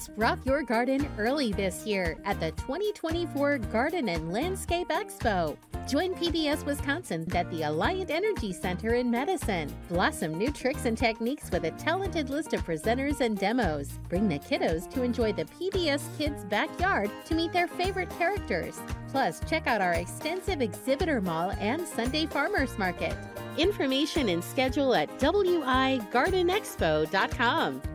Let's rock your garden early this year at the 2024 Garden and Landscape Expo. Join PBS Wisconsin at the Alliant Energy Center in Madison. Blossom new tricks and techniques with a talented list of presenters and demos. Bring the kiddos to enjoy the PBS Kids backyard to meet their favorite characters. Plus, check out our extensive exhibitor mall and Sunday Farmers Market. Information and schedule at wigardenexpo.com.